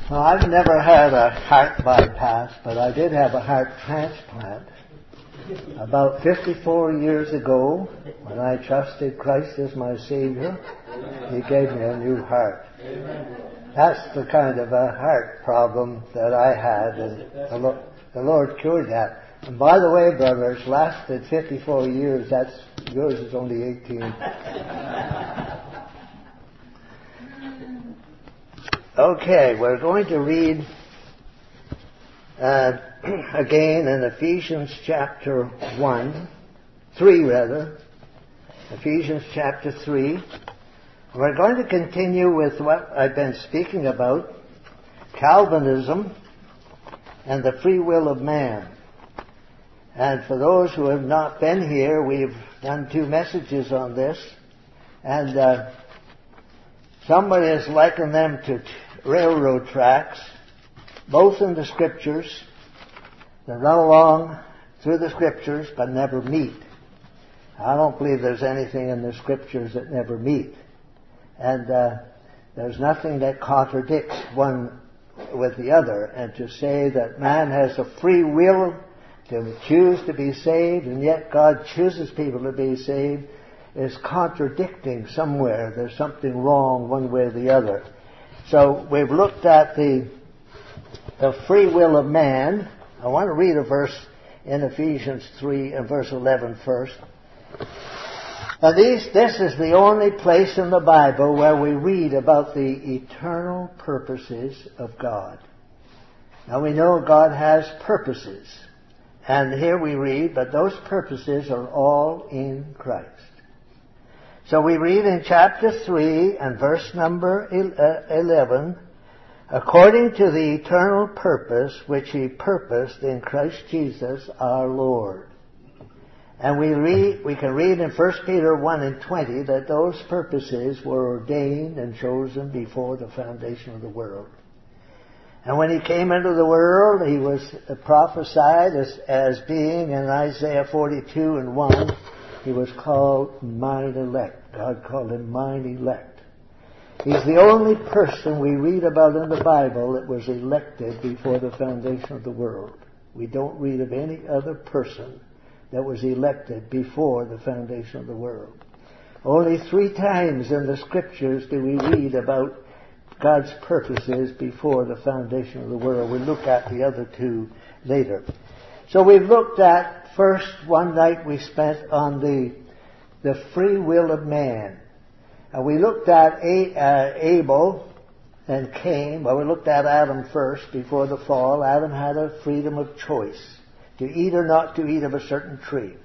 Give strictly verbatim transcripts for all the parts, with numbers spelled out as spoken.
Well, I've never had a heart bypass, but I did have a heart transplant. About fifty-four years ago, when I trusted Christ as my Savior, He gave me a new heart. That's the kind of a heart problem that I had, and the, Lo- the Lord cured that. And by the way, brothers, lasted fifty-four years. That's yours is only eighteen. Okay, we're going to read uh, again in Ephesians chapter one, three rather. Ephesians chapter three. We're going to continue with what I've been speaking about, Calvinism and the free will of man. And for those who have not been here, we've done two messages on this. And uh, somebody has likened them to t- railroad tracks, both in the Scriptures. They run along through the Scriptures but never meet. I don't believe there's anything in the Scriptures that never meet. And uh, there's nothing that contradicts one with the other. And to say that man has a free will to choose to be saved, and yet God chooses people to be saved, is contradicting somewhere. There's something wrong one way or the other. So we've looked at the, the free will of man. I want to read a verse in Ephesians three and verse eleven first. Now these, this is the only place in the Bible where we read about the eternal purposes of God. Now we know God has purposes. And here we read, but those purposes are all in Christ. So we read in chapter three and verse number eleven, according to the eternal purpose which He purposed in Christ Jesus our Lord. And we read, we can read in First Peter one and twenty that those purposes were ordained and chosen before the foundation of the world. And when He came into the world, He was prophesied as, as being in Isaiah forty-two and one, He was called mine elect. God called Him mine elect. He's the only person we read about in the Bible that was elected before the foundation of the world. We don't read of any other person that was elected before the foundation of the world. Only three times in the Scriptures do we read about God's purposes before the foundation of the world. We'll look at the other two later. So we've looked at, first, one night we spent on the the free will of man. And we looked at A, uh, Abel and Cain. Well, we looked at Adam first before the fall. Adam had a freedom of choice to eat or not to eat of a certain tree.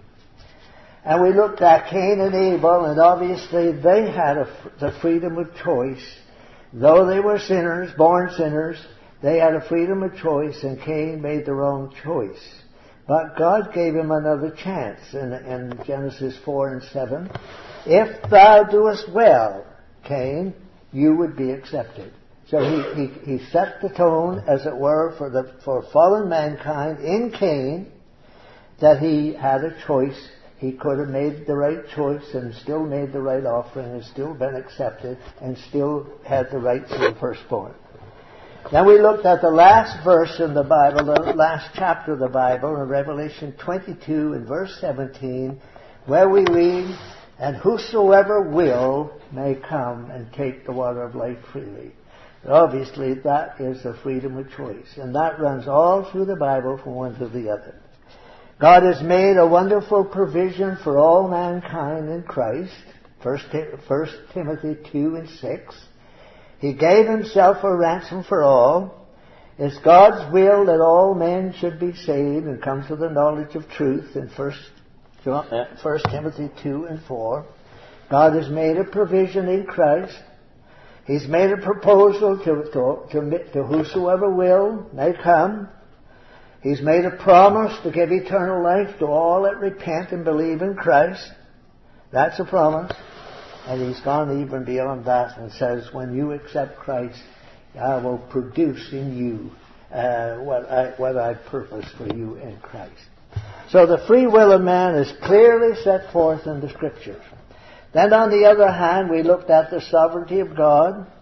And we looked at Cain and Abel, and obviously they had a, the freedom of choice. Though they were sinners, born sinners, they had a freedom of choice, and Cain made the wrong choice. But God gave him another chance in, in Genesis four and seven. If thou doest well, Cain, you would be accepted. So he, he, he set the tone, as it were, for the for fallen mankind in Cain, that he had a choice. He could have made the right choice and still made the right offering and still been accepted and still had the right to the firstborn. Then we looked at the last verse in the Bible, the last chapter of the Bible, in Revelation twenty-two and verse seventeen, where we read, and whosoever will may come and take the water of life freely. Obviously, that is the freedom of choice. And that runs all through the Bible from one to the other. God has made a wonderful provision for all mankind in Christ. First Timothy two and six. He gave Himself a ransom for all. It's God's will that all men should be saved and come to the knowledge of truth in First Timothy two and four. God has made a provision in Christ. He's made a proposal to, to, to, to whosoever will may come. He's made a promise to give eternal life to all that repent and believe in Christ. That's a promise. And He's gone even beyond that and says, when you accept Christ, I will produce in you uh, what I what I purpose for you in Christ. So the free will of man is clearly set forth in the Scriptures. Then on the other hand, we looked at the sovereignty of God.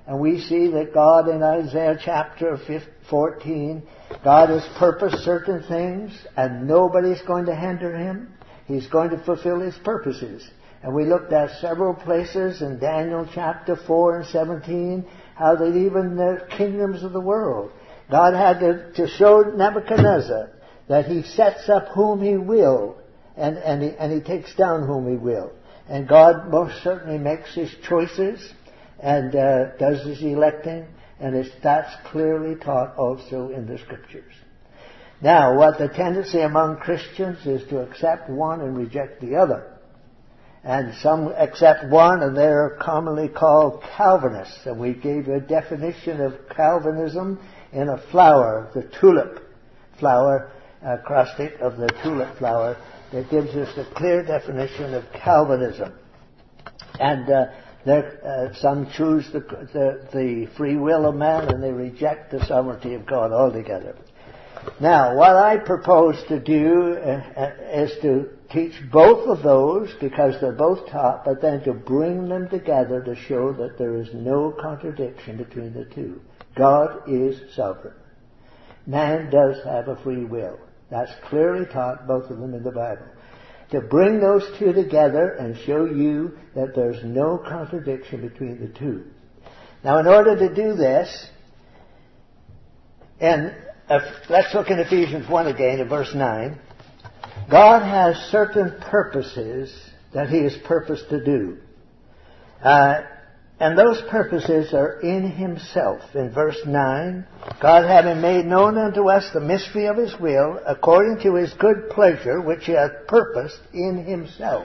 And we see that God in Isaiah chapter fourteen, God has purposed certain things and nobody's going to hinder him. He's going to fulfill his purposes. And we looked at several places in Daniel chapter four and seventeen, how that even the kingdoms of the world, God had to, to show Nebuchadnezzar that he sets up whom he will and, and, he, and he takes down whom he will. And God most certainly makes his choices and uh, does his electing, and it's, that's clearly taught also in the Scriptures. Now, what the tendency among Christians is to accept one and reject the other. And some accept one, and they're commonly called Calvinists. And we gave you a definition of Calvinism in a flower, the tulip flower, acrostic of the tulip flower, that gives us a clear definition of Calvinism. And uh, there, uh, some choose the, the, the free will of man, and they reject the sovereignty of God altogether. Now, what I propose to do uh, is to teach both of those, because they're both taught, but then to bring them together to show that there is no contradiction between the two. God is sovereign. Man does have a free will. That's clearly taught, both of them in the Bible. To bring those two together and show you that there's no contradiction between the two. Now, in order to do this, and uh, let's look in Ephesians one again, in verse nine. God has certain purposes that he has purposed to do. Uh, and those purposes are in himself. In verse nine, God having made known unto us the mystery of his will, according to his good pleasure, which he hath purposed in himself.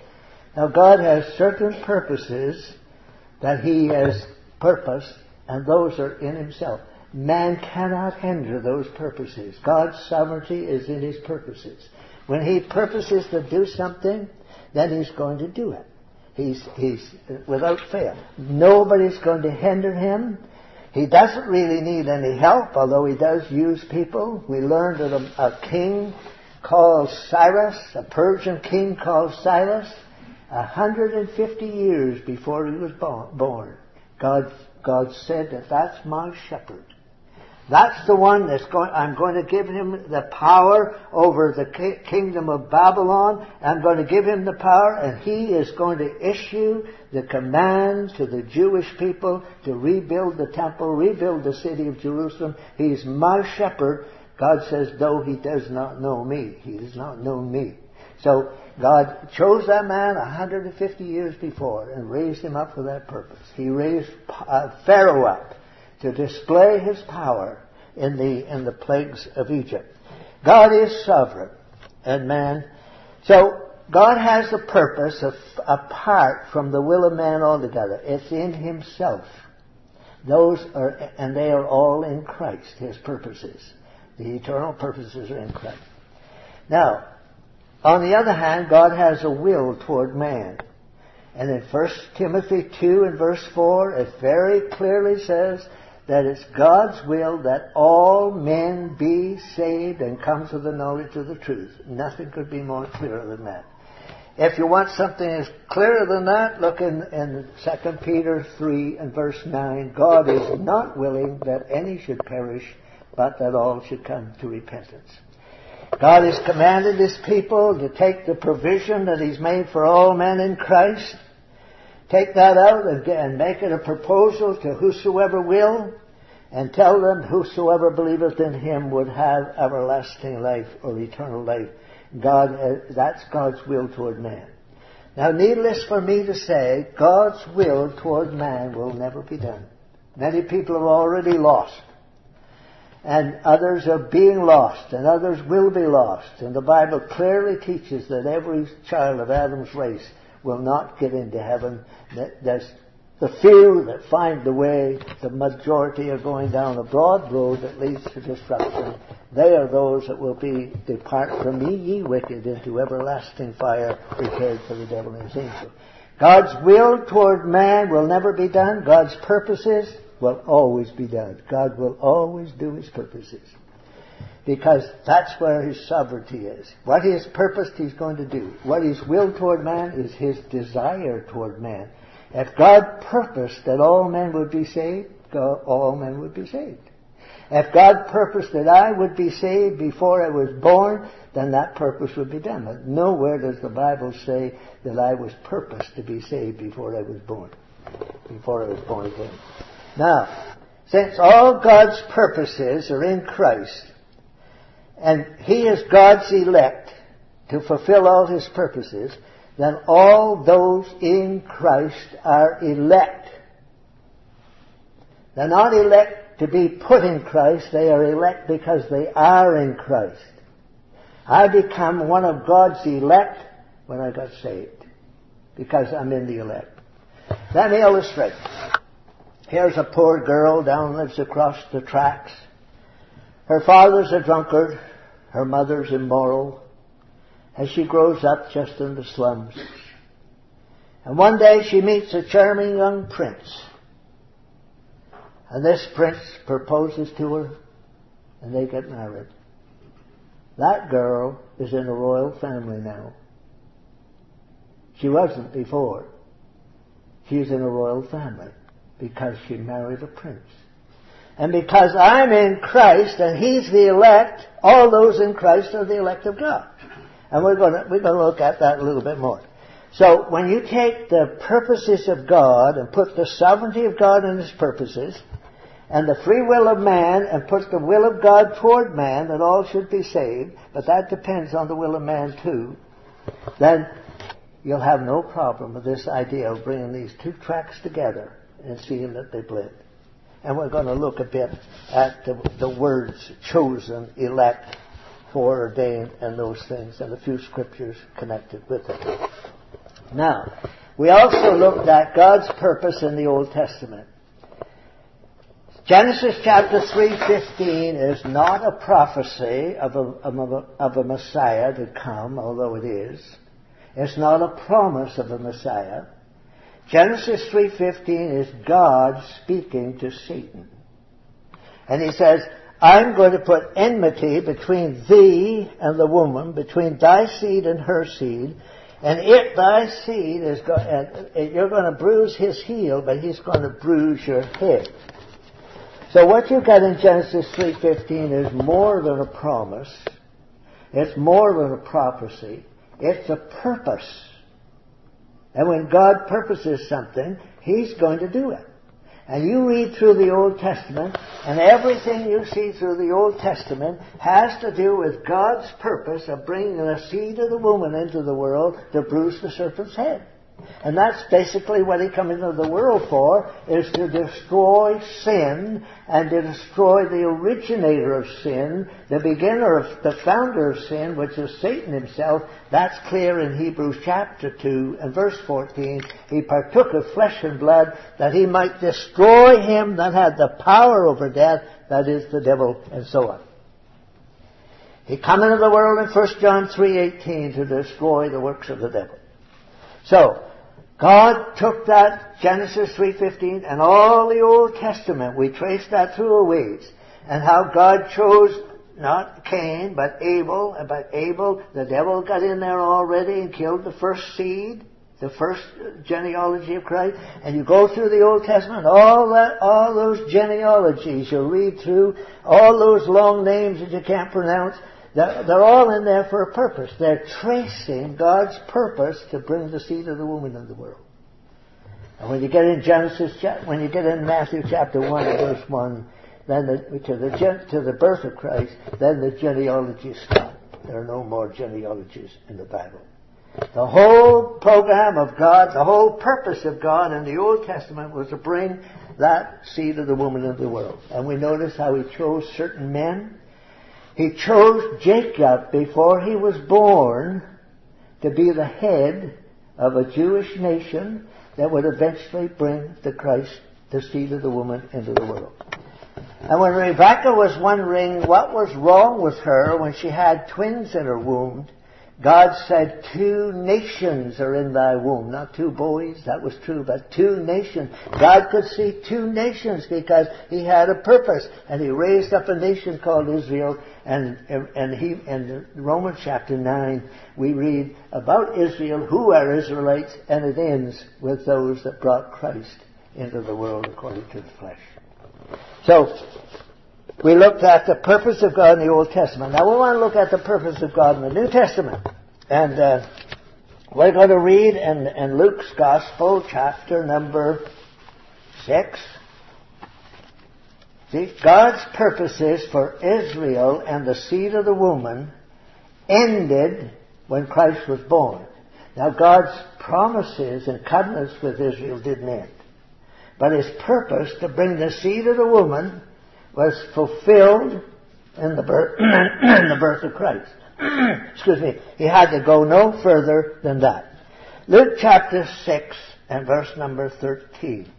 Now, God has certain purposes that he has purposed, and those are in himself. Man cannot hinder those purposes. God's sovereignty is in his purposes. When he purposes to do something, then he's going to do it. He's, he's without fail. Nobody's going to hinder him. He doesn't really need any help, although he does use people. We learned that a, a king called Cyrus, a Persian king called Cyrus, one hundred fifty years before he was born, God, God said that that's my shepherd. That's the one that's going, I'm going to give him the power over the kingdom of Babylon. I'm going to give him the power, and he is going to issue the command to the Jewish people to rebuild the temple, rebuild the city of Jerusalem. He's my shepherd. God says, though he does not know me. He does not know me. So God chose that man one hundred fifty years before and raised him up for that purpose. He raised uh, Pharaoh up to display his power in the in the plagues of Egypt. God is sovereign, and man. So God has a purpose of, apart from the will of man altogether. It's in himself. Those are, and they are all in Christ. His purposes, the eternal purposes, are in Christ. Now, on the other hand, God has a will toward man. And in First Timothy two and verse four, it very clearly says that it's God's will that all men be saved and come to the knowledge of the truth. Nothing could be more clear than that. If you want something as clearer than that, look in, in Second Peter three and verse nine. God is not willing that any should perish, but that all should come to repentance. God has commanded his people to take the provision that he's made for all men in Christ, take that out and, and make it a proposal to whosoever will, and tell them whosoever believeth in him would have everlasting life or eternal life. God, uh, that's God's will toward man. Now, needless for me to say, God's will toward man will never be done. Many people have already lost. And others are being lost, and others will be lost. And the Bible clearly teaches that every child of Adam's race will not get into heaven. There's the few that find the way. The majority are going down a broad road that leads to destruction. They are those that will be, depart from me, ye wicked, into everlasting fire prepared for the devil and his angels. God's will toward man will never be done. God's purposes will always be done. God will always do his purposes. Because that's where his sovereignty is. What he has purposed, he's going to do. What his will toward man is his desire toward man. If God purposed that all men would be saved, God, all men would be saved. If God purposed that I would be saved before I was born, then that purpose would be done. But nowhere does the Bible say that I was purposed to be saved before I was born. Before I was born again. Now, since all God's purposes are in Christ, and He is God's elect to fulfill all His purposes, then all those in Christ are elect. They're not elect to be put in Christ, they are elect because they are in Christ. I become one of God's elect when I got saved, because I'm in the elect. Let me illustrate. Here's a poor girl down lives across the tracks. Her father's a drunkard, her mother's immoral, as she grows up just in the slums. And one day she meets a charming young prince. And this prince proposes to her, and they get married. That girl is in a royal family now. She wasn't before. She's in a royal family because she married a prince. And because I'm in Christ and He's the elect, all those in Christ are the elect of God. And we're going to, we're going to look at that a little bit more. So when you take the purposes of God and put the sovereignty of God in His purposes, and the free will of man, and put the will of God toward man, that all should be saved, but that depends on the will of man too, then you'll have no problem with this idea of bringing these two tracks together and seeing that they blend. And we're going to look a bit at the, the words chosen, elect, foreordained, and those things, and a few scriptures connected with it. Now, we also looked at God's purpose in the Old Testament. Genesis chapter three fifteen is not a prophecy of a, of a, of a Messiah to come, although it is. It's not a promise of a Messiah. Genesis three fifteen is God speaking to Satan. And He says, I'm going to put enmity between thee and the woman, between thy seed and her seed, and it, thy seed, is go- and you're going to bruise his heel, but he's going to bruise your head. So what you've got in Genesis three fifteen is more than a promise. It's more than a prophecy. It's a purpose. And when God purposes something, He's going to do it. And you read through the Old Testament, and everything you see through the Old Testament has to do with God's purpose of bringing the seed of the woman into the world to bruise the serpent's head. And that's basically what He came into the world for, is to destroy sin and to destroy the originator of sin, the beginner of, the founder of sin, which is Satan himself. That's clear in Hebrews chapter two and verse fourteen. He partook of flesh and blood that He might destroy him that had the power over death, that is the devil, and so on. He came into the world in First John three eighteen to destroy the works of the devil. So, God took that Genesis three fifteen and all the Old Testament, we traced that through a ways, and how God chose not Cain, but Abel, but Abel, the devil got in there already and killed the first seed, the first genealogy of Christ, and you go through the Old Testament, all that, all those genealogies, you'll read through, all those long names that you can't pronounce, they're all in there for a purpose. They're tracing God's purpose to bring the seed of the woman into the world. And when you get in Genesis, when you get in Matthew chapter one and verse one, then the, to the to the birth of Christ, then the genealogies stop. There are no more genealogies in the Bible. The whole program of God, the whole purpose of God in the Old Testament was to bring that seed of the woman into the world. And we notice how He chose certain men. He chose Jacob before he was born to be the head of a Jewish nation that would eventually bring the Christ, the seed of the woman, into the world. And when Rebekah was wondering what was wrong with her when she had twins in her womb, God said, two nations are in thy womb. Not two boys, that was true, but two nations. God could see two nations because he had a purpose. And he raised up a nation called Israel. And, and he, in Romans chapter nine, we read about Israel, who are Israelites, and it ends with those that brought Christ into the world according to the flesh. So, we looked at the purpose of God in the Old Testament. Now we want to look at the purpose of God in the New Testament. And uh, we're going to read in, in Luke's Gospel, chapter number six. See, God's purposes for Israel and the seed of the woman ended when Christ was born. Now God's promises and covenants with Israel didn't end. But his purpose to bring the seed of the woman was fulfilled in the birth, in the birth of Christ. Excuse me. He had to go no further than that. Luke chapter six and verse number thirteen.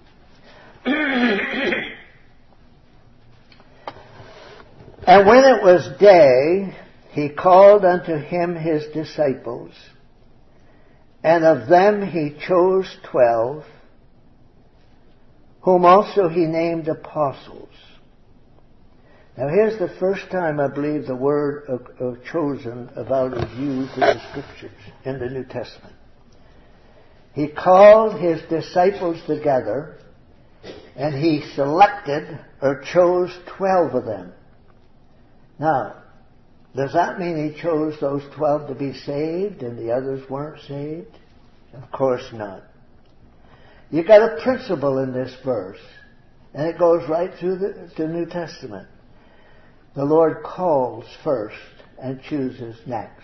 And when it was day, he called unto him his disciples, and of them he chose twelve, whom also he named apostles. Now here's the first time I believe the word of, of chosen about is used in the Scriptures, in the New Testament. He called his disciples together, and he selected or chose twelve of them. Now, does that mean he chose those twelve to be saved and the others weren't saved? Of course not. You got a principle in this verse, and it goes right through the, the New Testament. The Lord calls first and chooses next.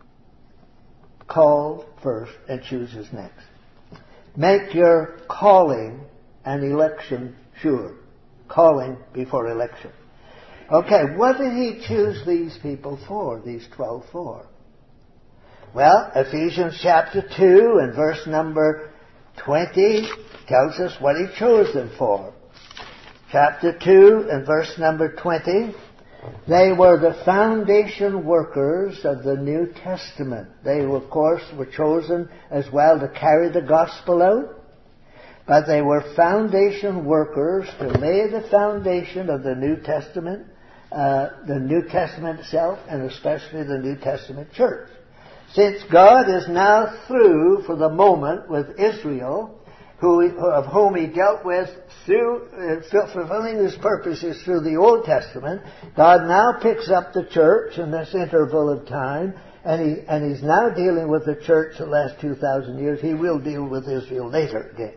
Call first and chooses next. Make your calling and election sure. Calling before election. Okay, what did he choose these people for, these twelve for? Well, Ephesians chapter two and verse number twenty tells us what he chose them for. Chapter two and verse number twenty. They were the foundation workers of the New Testament. They, of course, were chosen as well to carry the gospel out. But they were foundation workers to lay the foundation of the New Testament, uh, the New Testament itself, and especially the New Testament church. Since God is now through for the moment with Israel, who, of whom he dealt with through uh, fulfilling his purposes through the Old Testament, God now picks up the church in this interval of time, and he and he's now dealing with the church the last two thousand years. He will deal with Israel later again.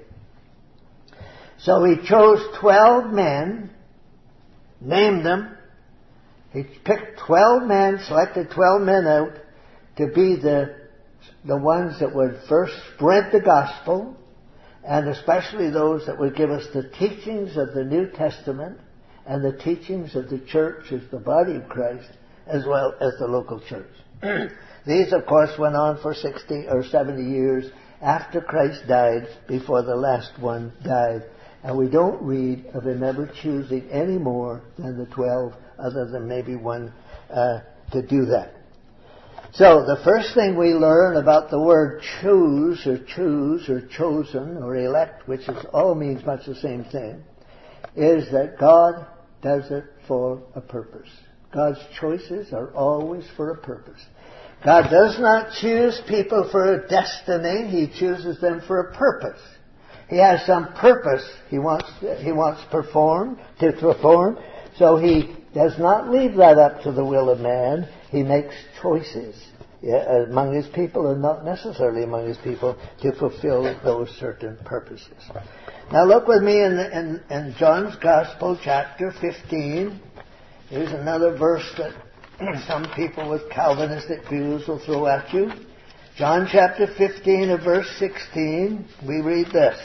So he chose twelve men, named them. He picked twelve men, selected twelve men out to be the the ones that would first spread the gospel, and especially those that would give us the teachings of the New Testament and the teachings of the church as the body of Christ, as well as the local church. These, of course, went on for sixty or seventy years after Christ died, before the last one died. And we don't read of him ever choosing any more than the twelve, other than maybe one uh, to do that. So the first thing we learn about the word choose or choose or chosen or elect, which is, all means much the same thing, is that God does it for a purpose. God's choices are always for a purpose. God does not choose people for a destiny. He chooses them for a purpose. He has some purpose he wants he wants performed to perform. So he does not leave that up to the will of man. He makes choices yeah, among his people, and not necessarily among his people, to fulfill those certain purposes. Now look with me in, the, in, in John's Gospel, chapter fifteen. Here's another verse that some people with Calvinistic views will throw at you. John chapter fifteen and verse sixteen, we read this.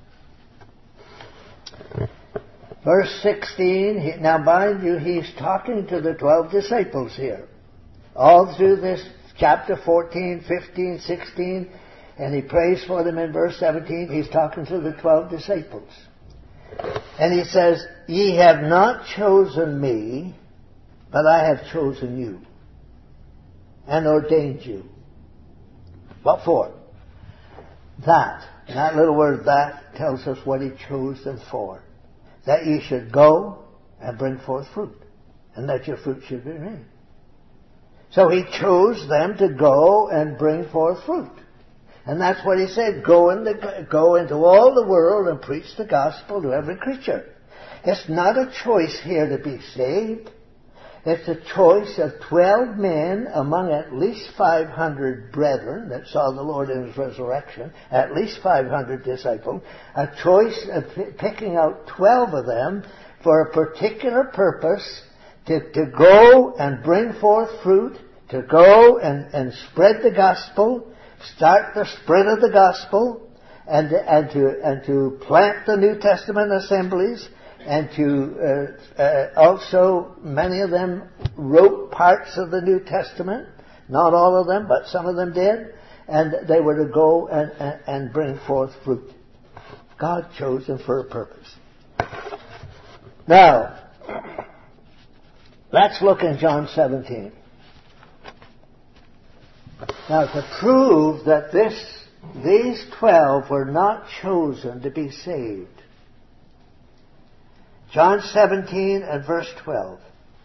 Verse sixteen, now mind you, he's talking to the twelve disciples here. All through this chapter fourteen, fifteen, sixteen, and he prays for them in verse seventeen. He's talking to the twelve disciples. And he says, ye have not chosen me, but I have chosen you and ordained you What for? That. And that little word that tells us what he chose them for. That ye should go and bring forth fruit. And that your fruit should remain. So he chose them to go and bring forth fruit. And that's what he said. Go, in the, go into all the world and preach the gospel to every creature. It's not a choice here to be saved. It's a choice of twelve men among at least five hundred brethren that saw the Lord in His resurrection, at least five hundred disciples, a choice of p- picking out twelve of them for a particular purpose, to, to go and bring forth fruit, to go and, and spread the gospel, start the spread of the gospel, and, and, to, and to plant the New Testament assemblies, and to uh, uh, also, many of them wrote parts of the New Testament, not all of them, but some of them did, and they were to go and, and, and bring forth fruit. God chose them for a purpose. Now, let's look in John seventeen. Now, to prove that this, these twelve were not chosen to be saved, John seventeen and verse twelve.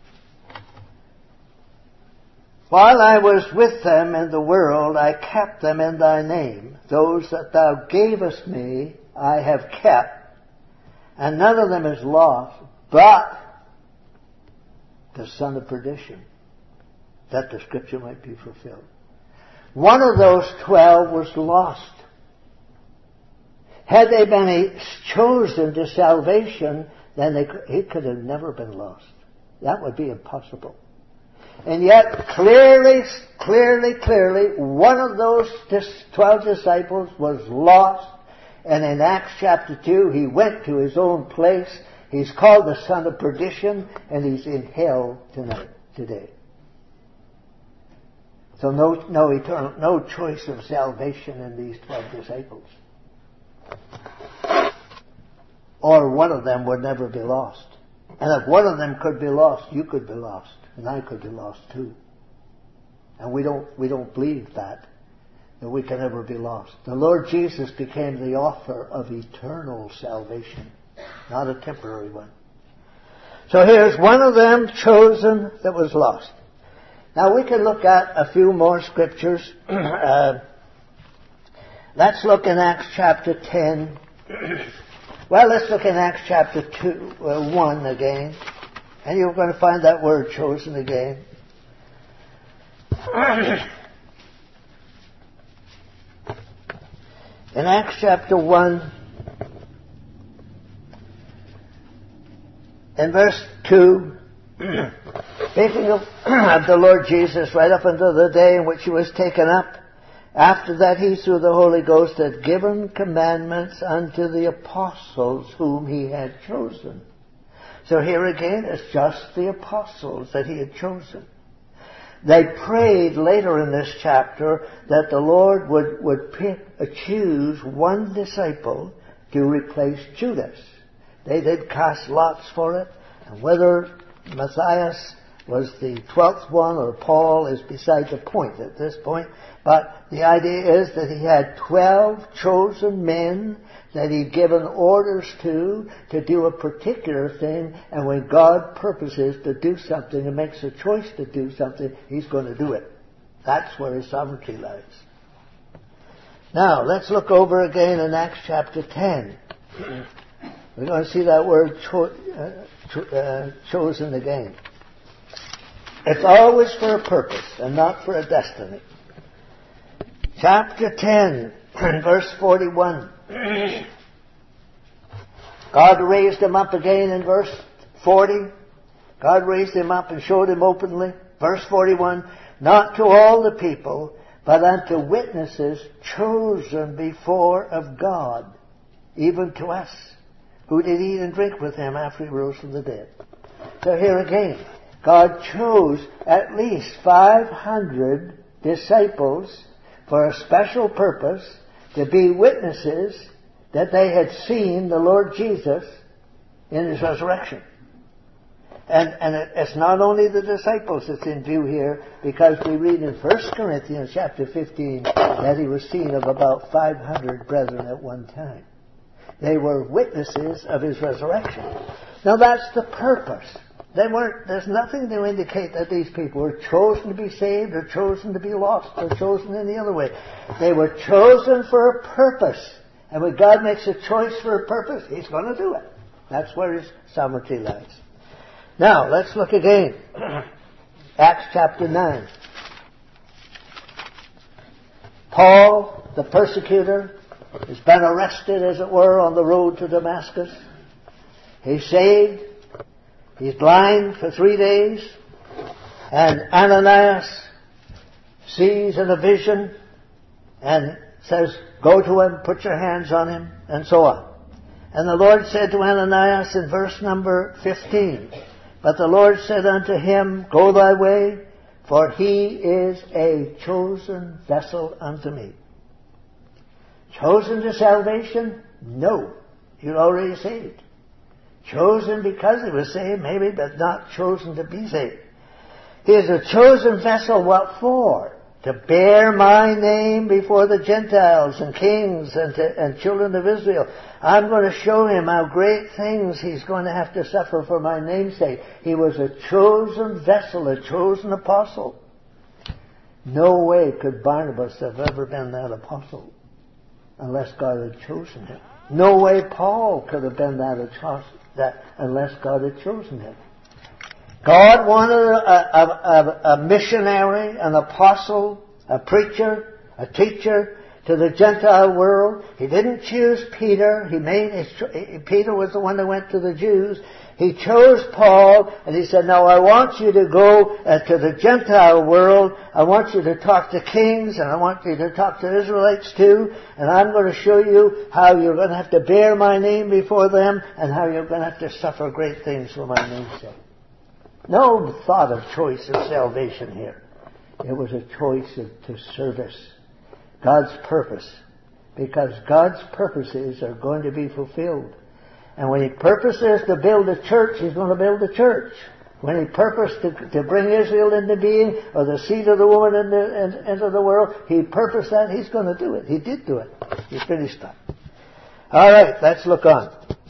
While I was with them in the world, I kept them in thy name. Those that thou gavest me, I have kept, and none of them is lost, but the son of perdition, that the scripture might be fulfilled. One of those twelve was lost. Had they been chosen to salvation, then they could, he could have never been lost. That would be impossible. And yet, clearly, clearly, clearly, one of those twelve disciples was lost. And in Acts chapter two, he went to his own place. He's called the son of perdition, and he's in hell tonight, today. So no, no eternal, no choice of salvation in these twelve disciples. Or one of them would never be lost. And if one of them could be lost, you could be lost. And I could be lost too. And we don't, we don't believe that, that we can ever be lost. The Lord Jesus became the author of eternal salvation, not a temporary one. So here's one of them chosen that was lost. Now we can look at a few more scriptures. uh, let's look in Acts chapter ten. Well, let's look in Acts chapter two, uh, one again. And you're going to find that word chosen again. In Acts chapter one, in verse two, speaking of, of the Lord Jesus right up until the day in which he was taken up, after that he through the Holy Ghost had given commandments unto the apostles whom he had chosen. So here again, it's just the apostles that he had chosen. They prayed later in this chapter that the Lord would, would pick, uh, choose one disciple to replace Judas. They did cast lots for it, and whether Matthias was the twelfth one or Paul is beside the point at this point. But the idea is that he had twelve chosen men that he'd given orders to, to do a particular thing, and when God purposes to do something and makes a choice to do something, he's going to do it. That's where his sovereignty lies. Now, let's look over again in Acts chapter ten. We're going to see that word cho- uh, cho- uh, chosen again. It's always for a purpose and not for a destiny. Chapter ten, verse forty-one. God raised him up again in verse forty. God raised him up and showed him openly. Verse forty-one, not to all the people, but unto witnesses chosen before of God, even to us, who did eat and drink with him after he rose from the dead. So here again, God chose at least five hundred disciples for a special purpose, to be witnesses that they had seen the Lord Jesus in his resurrection. And, and it, it's not only the disciples that's in view here, because we read in First Corinthians chapter fifteen that he was seen of about five hundred brethren at one time. They were witnesses of his resurrection. Now that's the purpose. They weren't, there's nothing to indicate that these people were chosen to be saved or chosen to be lost or chosen any other way. They were chosen for a purpose. And when God makes a choice for a purpose, He's going to do it. That's where His sovereignty lies. Now, let's look again. Acts chapter nine. Paul, the persecutor, has been arrested, as it were, on the road to Damascus. He's saved. He's blind for three days. And Ananias sees in a vision and says, go to him, put your hands on him, and so on. And the Lord said to Ananias in verse number fifteen, but the Lord said unto him, go thy way, for he is a chosen vessel unto me. Chosen to salvation? No. You're already saved. Chosen because he was saved, maybe, but not chosen to be saved. He is a chosen vessel, what for? To bear my name before the Gentiles and kings and, to, and children of Israel. I'm going to show him how great things he's going to have to suffer for my name's sake. He was a chosen vessel, a chosen apostle. No way could Barnabas have ever been that apostle unless God had chosen him. No way Paul could have been that, that unless God had chosen him. God wanted a, a, a, a missionary, an apostle, a preacher, a teacher to the Gentile world. He didn't choose Peter. He made his, Peter was the one that went to the Jews. He chose Paul, and he said, now I want you to go uh, to the Gentile world. I want you to talk to kings, and I want you to talk to Israelites too, and I'm going to show you how you're going to have to bear my name before them, and how you're going to have to suffer great things for my name's sake. No thought of choice of salvation here. It was a choice of, to service. God's purpose. Because God's purposes are going to be fulfilled. And when He purposes to build a church, He's going to build a church. When He purposed to, to bring Israel into being, or the seed of the woman into, in, into the world, He purposed that. He's going to do it. He did do it. He finished that. All right, let's look on.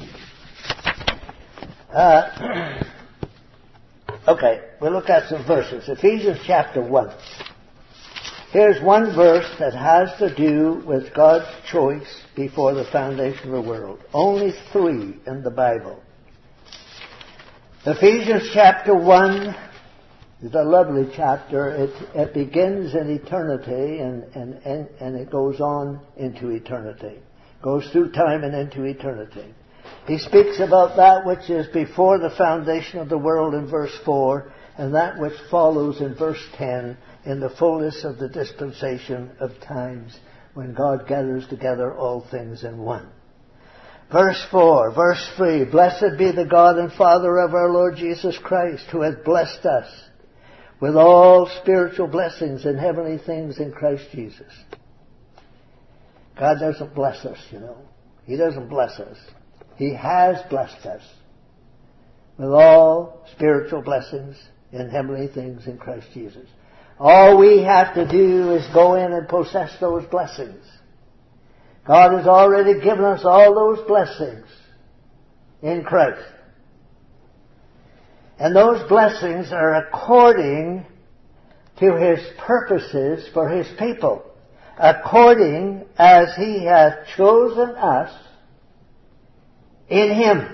Uh... Okay, we'll look at some verses. Ephesians chapter one. Here's one verse that has to do with God's choice before the foundation of the world. Only three in the Bible. Ephesians chapter one is a lovely chapter. It, it begins in eternity and, and, and, and it goes on into eternity. Goes through time and into eternity. He speaks about that which is before the foundation of the world in verse four, and that which follows in verse ten, in the fullness of the dispensation of times, when God gathers together all things in one. Verse four, verse three, blessed be the God and Father of our Lord Jesus Christ, who hath blessed us with all spiritual blessings in heavenly things in Christ Jesus. God doesn't bless us, you know. He doesn't bless us. He has blessed us with all spiritual blessings in heavenly things in Christ Jesus. All we have to do is go in and possess those blessings. God has already given us all those blessings in Christ. And those blessings are according to His purposes for His people, according as He hath chosen us in Him.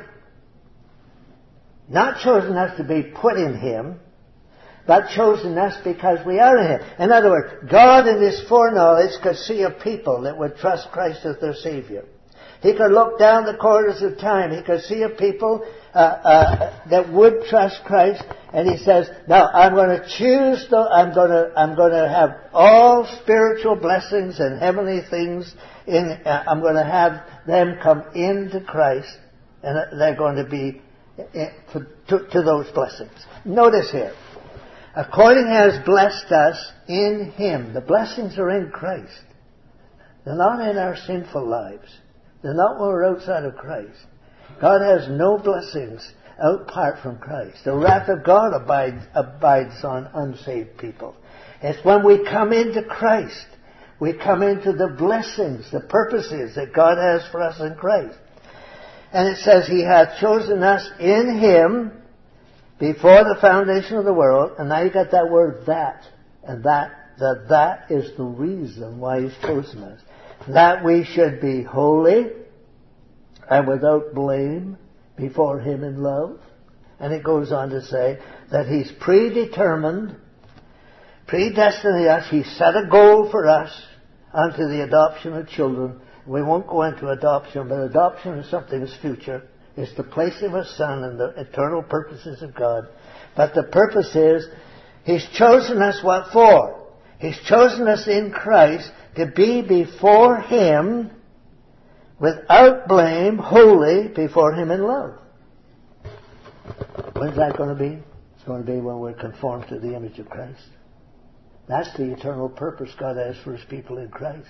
Not chosen us to be put in Him, but chosen us because we are in Him. In other words, God in His foreknowledge could see a people that would trust Christ as their Savior. He could look down the corridors of time. He could see a people uh, uh, that would trust Christ, and He says, "Now I'm going to choose. The, I'm going to. I'm going to have all spiritual blessings and heavenly things. In uh, I'm going to have them come into Christ, and they're going to be in, for, to, to those blessings." Notice here, according as blessed us in Him. The blessings are in Christ. They're not in our sinful lives. They're not when we're outside of Christ. God has no blessings apart from Christ. The wrath of God abides, abides on unsaved people. It's when we come into Christ, we come into the blessings, the purposes that God has for us in Christ. And it says, He hath chosen us in Him before the foundation of the world. And now you got that word that. And that, that, that is the reason why He's chosen us. That we should be holy and without blame before Him in love. And it goes on to say that He's predetermined, predestined us. He set a goal for us unto the adoption of children. We won't go into adoption, but adoption is something that's future. It's the place of a son and the eternal purposes of God. But the purpose is, He's chosen us what for? He's chosen us in Christ to be before Him without blame, holy before Him in love. When's that going to be? It's going to be when we're conformed to the image of Christ. That's the eternal purpose God has for His people in Christ.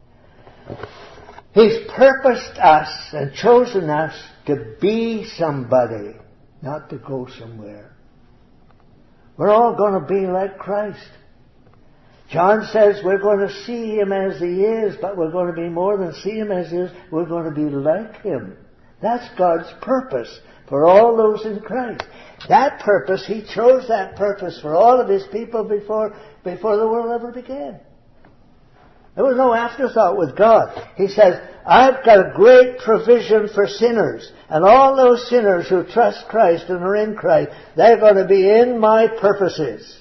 He's purposed us and chosen us to be somebody, not to go somewhere. We're all going to be like Christ. John says we're going to see Him as He is, but we're going to be more than see Him as He is. We're going to be like Him. That's God's purpose for all those in Christ. That purpose, He chose that purpose for all of His people before, before the world ever began. There was no afterthought with God. He says, I've got a great provision for sinners. And all those sinners who trust Christ and are in Christ, they're going to be in my purposes.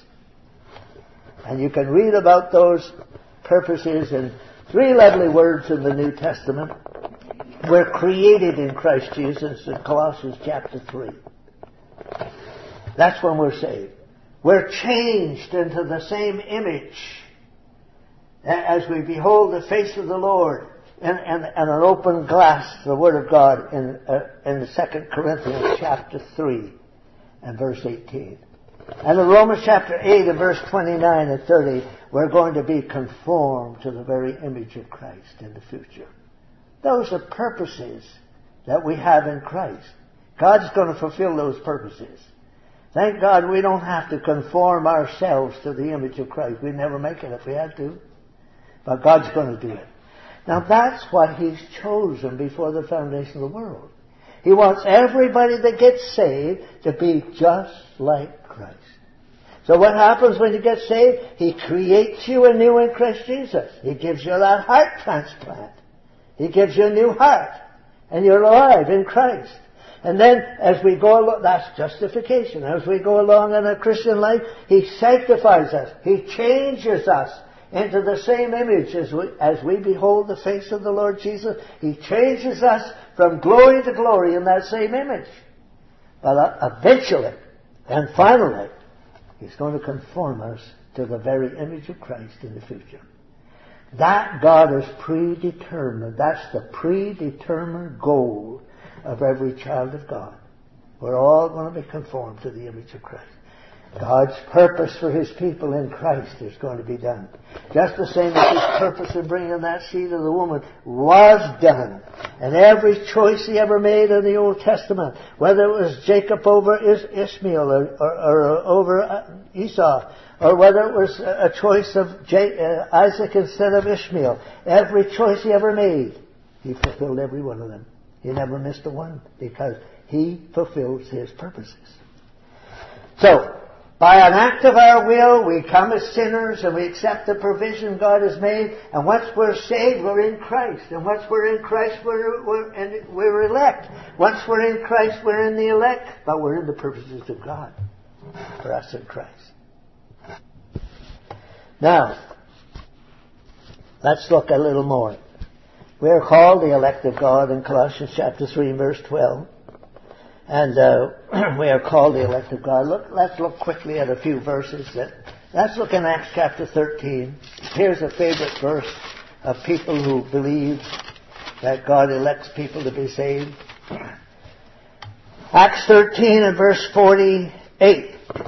And you can read about those purposes in three lovely words in the New Testament. We're created in Christ Jesus in Colossians chapter three. That's when we're saved. We're changed into the same image as we behold the face of the Lord and, and, and an open glass, the Word of God, in, uh, in the Second Corinthians chapter three and verse eighteen. And in Romans chapter eight and verse twenty-nine and thirty, we're going to be conformed to the very image of Christ in the future. Those are purposes that we have in Christ. God's going to fulfill those purposes. Thank God we don't have to conform ourselves to the image of Christ. We'd never make it if we had to. But God's going to do it. Now that's what He's chosen before the foundation of the world. He wants everybody that gets saved to be just like Christ. So what happens when you get saved? He creates you anew in Christ Jesus. He gives you that heart transplant. He gives you a new heart. And you're alive in Christ. And then as we go along, that's justification. As we go along in a Christian life, He sanctifies us. He changes us into the same image as we, as we behold the face of the Lord Jesus. He changes us from glory to glory in that same image. But uh, eventually and finally, He's going to conform us to the very image of Christ in the future. That God is predetermined. That's the predetermined goal of every child of God. We're all going to be conformed to the image of Christ. God's purpose for His people in Christ is going to be done. Just the same as His purpose in bringing that seed of the woman was done. And every choice He ever made in the Old Testament, whether it was Jacob over Ishmael or, or, or over Esau, or whether it was a choice of J- uh, Isaac instead of Ishmael, every choice He ever made, He fulfilled every one of them. He never missed a one because He fulfills His purposes. So, by an act of our will, we come as sinners and we accept the provision God has made. And once we're saved, we're in Christ. And once we're in Christ, we're, we're, and we're elect. Once we're in Christ, we're in the elect. But we're in the purposes of God for us in Christ. Now, let's look a little more. We're called the elect of God in Colossians chapter three, verse twelve. And uh, we are called the elect of God. Look, let's look quickly at a few verses. That, let's look in Acts chapter thirteen. Here's a favorite verse of people who believe that God elects people to be saved. Acts thirteen and verse forty-eight.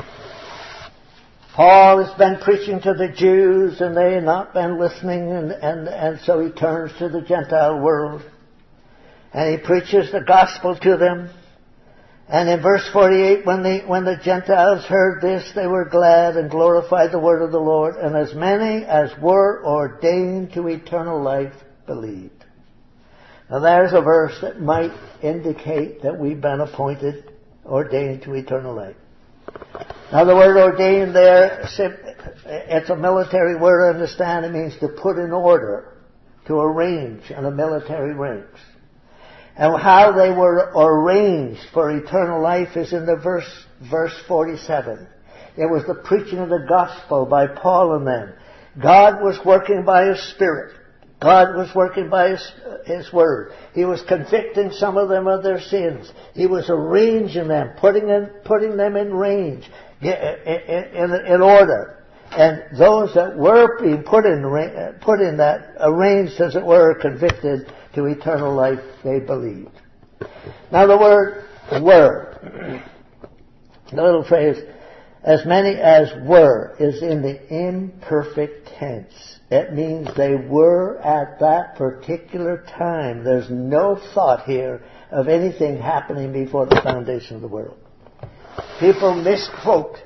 Paul has been preaching to the Jews and they have not been listening, and, and, and so he turns to the Gentile world and he preaches the gospel to them. And in verse forty-eight, when the, when the Gentiles heard this, they were glad and glorified the word of the Lord, and as many as were ordained to eternal life believed. Now there's a verse that might indicate that we've been appointed, ordained to eternal life. Now the word ordained there, it's a military word, I understand. It means to put in order, to arrange in a military ranks. And how they were arranged for eternal life is in the verse, verse forty-seven. It was the preaching of the gospel by Paul and them. God was working by His Spirit. God was working by His, His Word. He was convicting some of them of their sins. He was arranging them, putting in, putting them in range, in, in, in order. And those that were being put in, put in that, arranged as it were, convicted to eternal life, they believed. Now the word were, the little phrase, as many as were, is in the imperfect tense. It means they were at that particular time. There's no thought here of anything happening before the foundation of the world. People misquote,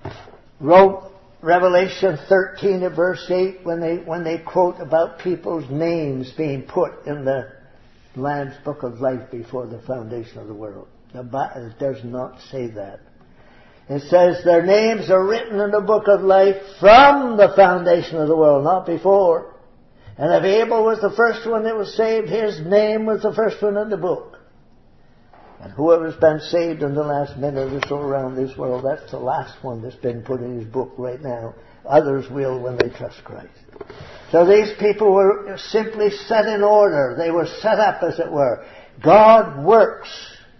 wrote Revelation thirteen and verse eight when they, when they quote about people's names being put in the Lamb's Book of Life before the foundation of the world. The Bible does not say that. It says their names are written in the Book of Life from the foundation of the world, not before. And if Abel was the first one that was saved, his name was the first one in the book. And whoever's been saved in the last minute or so around this world, that's the last one that's been put in his book right now. Others will when they trust Christ. So these people were simply set in order. They were set up, as it were. God works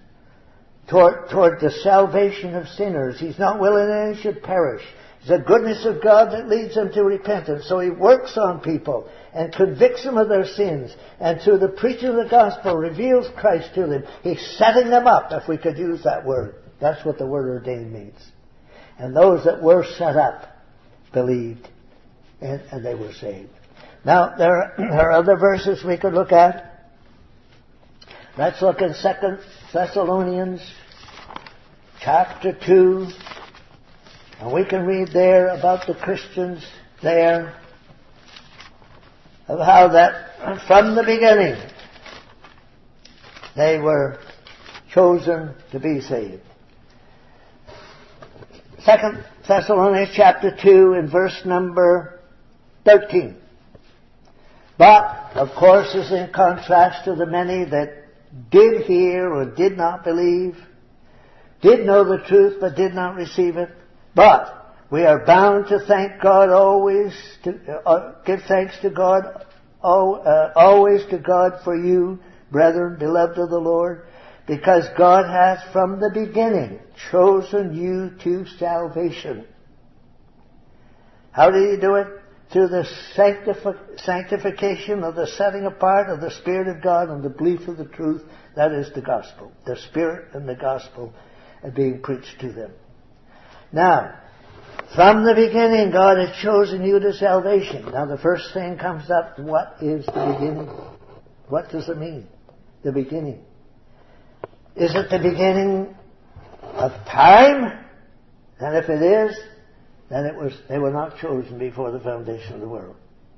toward, toward the salvation of sinners. He's not willing that any should perish. It's the goodness of God that leads them to repentance. So He works on people and convicts them of their sins, and through the preaching of the gospel reveals Christ to them. He's setting them up, if we could use that word. That's what the word ordained means. And those that were set up believed, and, and they were saved. Now, there are, there are other verses we could look at. Let's look in Second Thessalonians chapter two. And we can read there about the Christians there, of how that from the beginning they were chosen to be saved. Second Thessalonians chapter two and verse number thirteen. But, of course, is in contrast to the many that did hear or did not believe, did know the truth but did not receive it. But we are bound to thank God always, to uh, give thanks to God, oh, uh, always to God for you, brethren, beloved of the Lord, because God hath from the beginning chosen you to salvation. How did He do it? Through the sanctifi- sanctification of the setting apart of the Spirit of God and the belief of the truth, that is the gospel. The Spirit and the gospel are being preached to them. Now, from the beginning, God had chosen you to salvation. Now, the first thing comes up, what is the beginning? What does it mean? The beginning. Is it the beginning of time? And if it is, then it was, they were not chosen before the foundation of the world.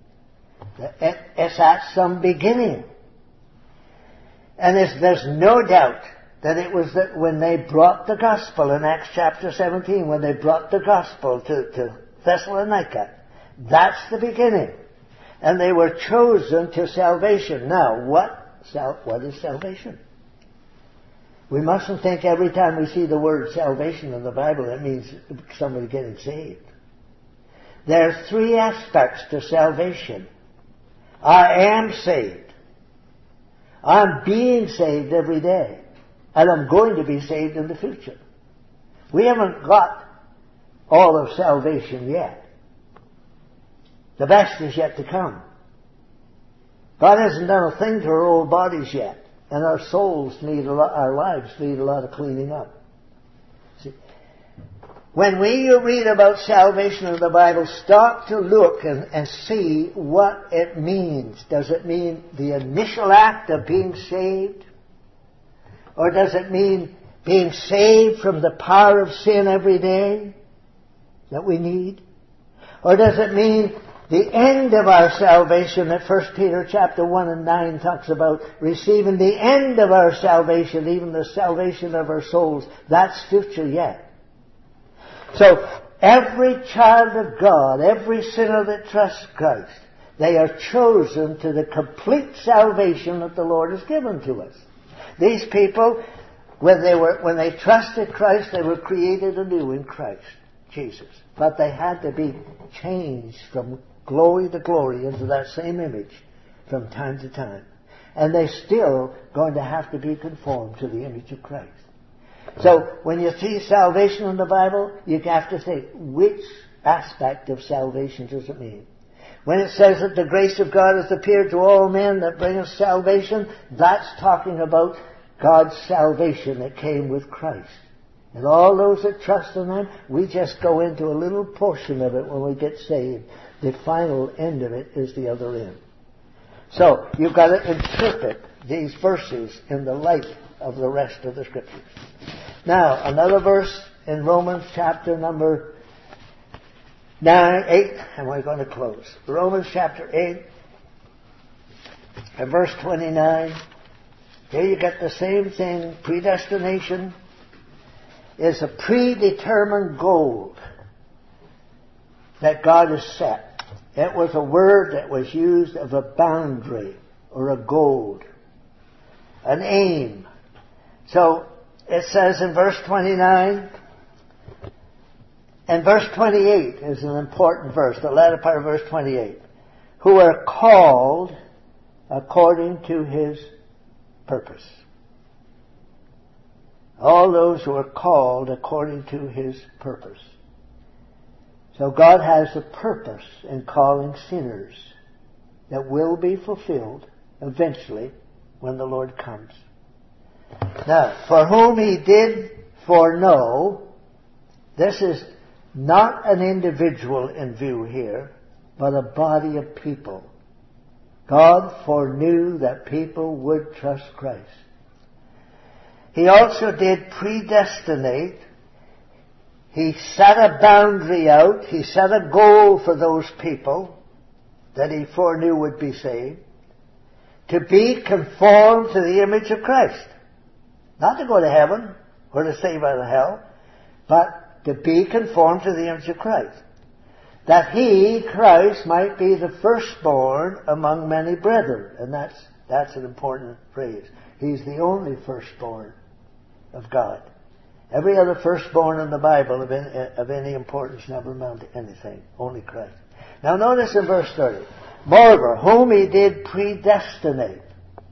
It's at some beginning. And there's, there's no doubt that it was that when they brought the gospel in Acts chapter seventeen, when they brought the gospel to, to Thessalonica, that's the beginning. And they were chosen to salvation. Now, what, sal- what is salvation? We mustn't think every time we see the word salvation in the Bible, it means somebody getting saved. There are three aspects to salvation. I am saved. I'm being saved every day. And I'm going to be saved in the future. We haven't got all of salvation yet. The best is yet to come. God hasn't done a thing to our old bodies yet. And our souls need a lot, our lives need a lot of cleaning up. See, when we read about salvation in the Bible, start to look and, and see what it means. Does it mean the initial act of being saved? Or does it mean being saved from the power of sin every day that we need? Or does it mean the end of our salvation that First Peter chapter one and nine talks about, receiving the end of our salvation, even the salvation of our souls? That's future yet. So, every child of God, every sinner that trusts Christ, they are chosen to the complete salvation that the Lord has given to us. These people, when they were, when they trusted Christ, they were created anew in Christ Jesus. But they had to be changed from glory to glory into that same image from time to time. And they're still going to have to be conformed to the image of Christ. So, when you see salvation in the Bible, you have to think, which aspect of salvation does it mean? When it says that the grace of God has appeared to all men that bringeth salvation, that's talking about God's salvation that came with Christ. And all those that trust in Him, we just go into a little portion of it when we get saved. The final end of it is the other end. So, you've got to interpret these verses in the light of the rest of the Scriptures. Now, another verse in Romans chapter number nine, eight, and we're going to close. Romans chapter eight, and verse twenty-nine. Here you get the same thing. Predestination is a predetermined goal that God has set. It was a word that was used of a boundary or a goal, an aim. So, it says in verse twenty-nine, and verse twenty-eight is an important verse, the latter part of verse twenty-eight. Who are called according to His purpose. All those who are called according to His purpose. So God has a purpose in calling sinners that will be fulfilled eventually when the Lord comes. Now, for whom He did foreknow, this is not an individual in view here, but a body of people. God foreknew that people would trust Christ. He also did predestinate. He set a boundary out. He set a goal for those people that He foreknew would be saved, to be conformed to the image of Christ. Not to go to heaven or to save out of hell, but to be conformed to the image of Christ. That He, Christ, might be the firstborn among many brethren. And that's, that's an important phrase. He's the only firstborn of God. Every other firstborn in the Bible of any, of any importance never amounted to anything. Only Christ. Now notice in verse thirty. Moreover, whom He did predestinate,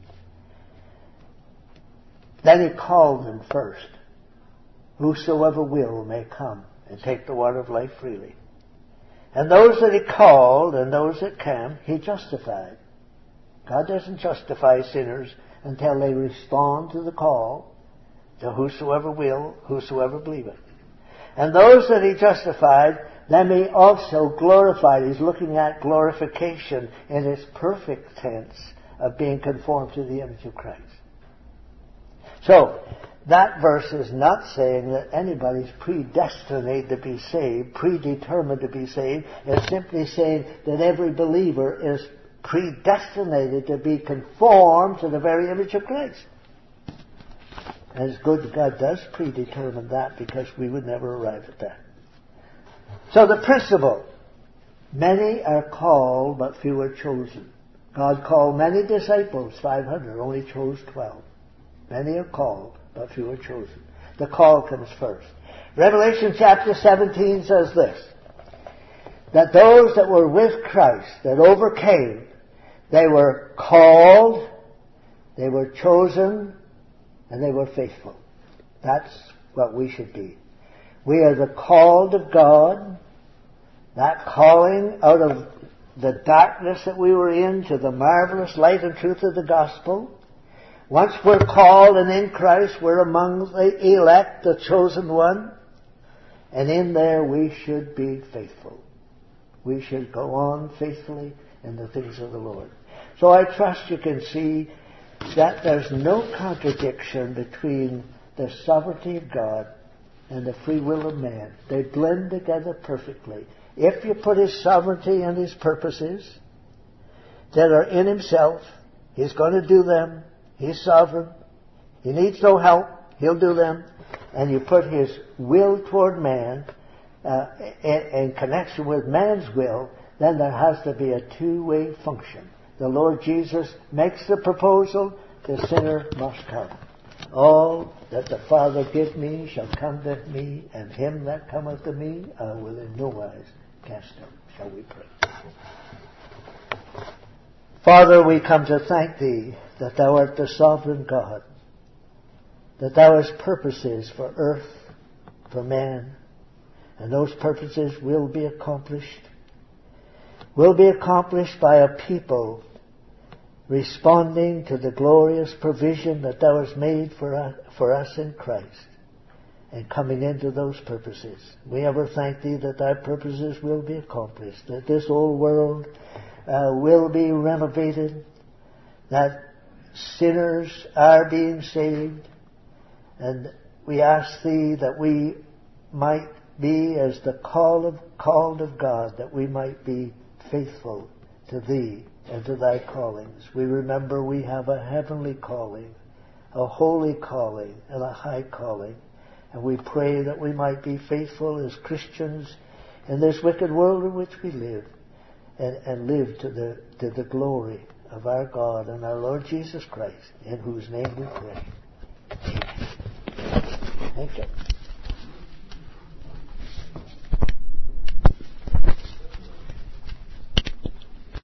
then He called them first. Whosoever will may come and take the water of life freely. And those that He called and those that can, He justified. God doesn't justify sinners until they respond to the call, to whosoever will, whosoever believeth. And those that He justified, then He also glorified. He's looking at glorification in its perfect tense of being conformed to the image of Christ. So, that verse is not saying that anybody's predestinated to be saved, predetermined to be saved. It's simply saying that every believer is predestinated to be conformed to the very image of Christ. And it's good that God does predetermine that, because we would never arrive at that. So the principle, many are called but few are chosen. God called many disciples, five hundred, only chose twelve. Many are called but few are chosen. The call comes first. Revelation chapter seventeen says this, that those that were with Christ, that overcame, they were called, they were chosen, and they were faithful. That's what we should be. We are the called of God, that calling out of the darkness that we were in to the marvelous light and truth of the gospel. Once we're called and in Christ, we're among the elect, the chosen one. And in there we should be faithful. We should go on faithfully in the things of the Lord. So I trust you can see that there's no contradiction between the sovereignty of God and the free will of man. They blend together perfectly. If you put His sovereignty and His purposes that are in Himself, He's going to do them. He's sovereign. He needs no help. He'll do them. And you put His will toward man uh, in, in connection with man's will, then there has to be a two-way function. The Lord Jesus makes the proposal, the sinner must come. All that the Father give me shall come to me, and him that cometh to me I will in no wise cast out. Shall we pray? Father, we come to thank Thee that Thou art the sovereign God, that Thou hast purposes for earth, for man, and those purposes will be accomplished, will be accomplished by a people responding to the glorious provision that Thou hast made for us, for us in Christ, and coming into those purposes. We ever thank Thee that Thy purposes will be accomplished, that this old world uh, will be renovated, that sinners are being saved, and we ask Thee that we might be as the call of, called of God, that we might be faithful to Thee and to Thy callings. We remember we have a heavenly calling, a holy calling, and a high calling. And we pray that we might be faithful as Christians in this wicked world in which we live, and, and live to the, to the glory of our God and our Lord Jesus Christ, in whose name we pray. Amen. Thank you.